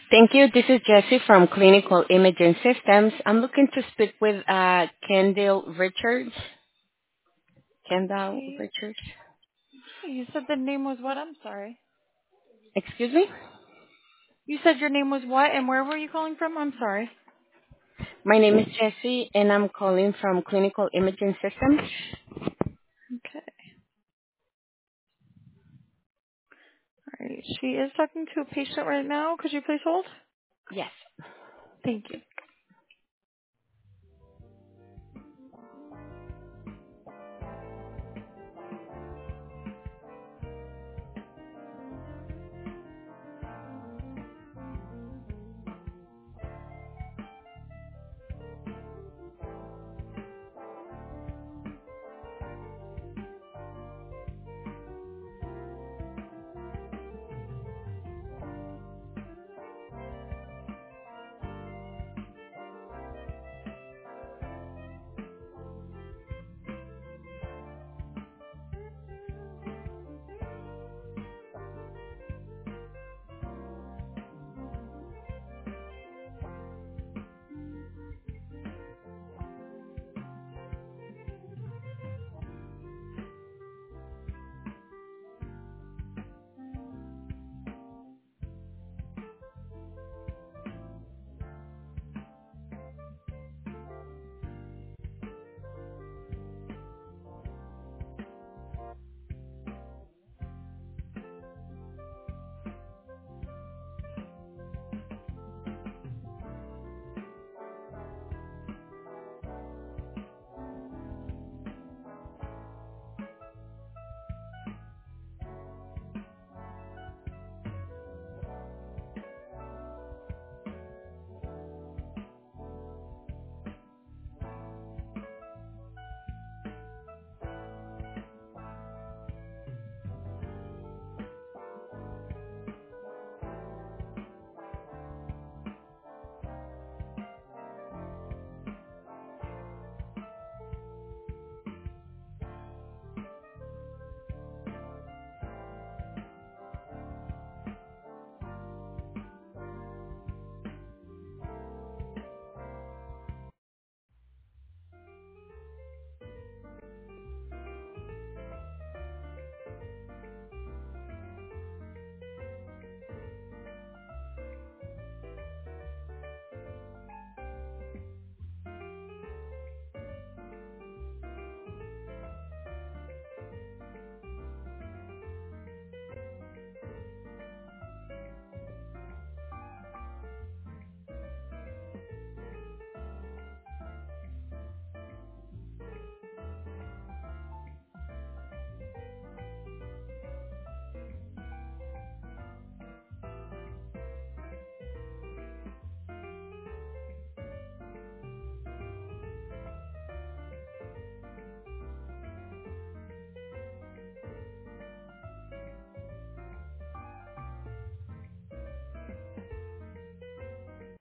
Thank you. This is Jessie from Clinical Imaging Systems. I'm looking to speak with Kendall Richards. Kendall Okay. Richards. You said the name was what? I'm sorry. Excuse me? You said your name was what, and where were you calling from? I'm sorry. My name is Jessie, and I'm calling from Clinical Imaging Systems. Okay. All right. She is talking to a patient right now. Could you please hold? Yes. Thank you.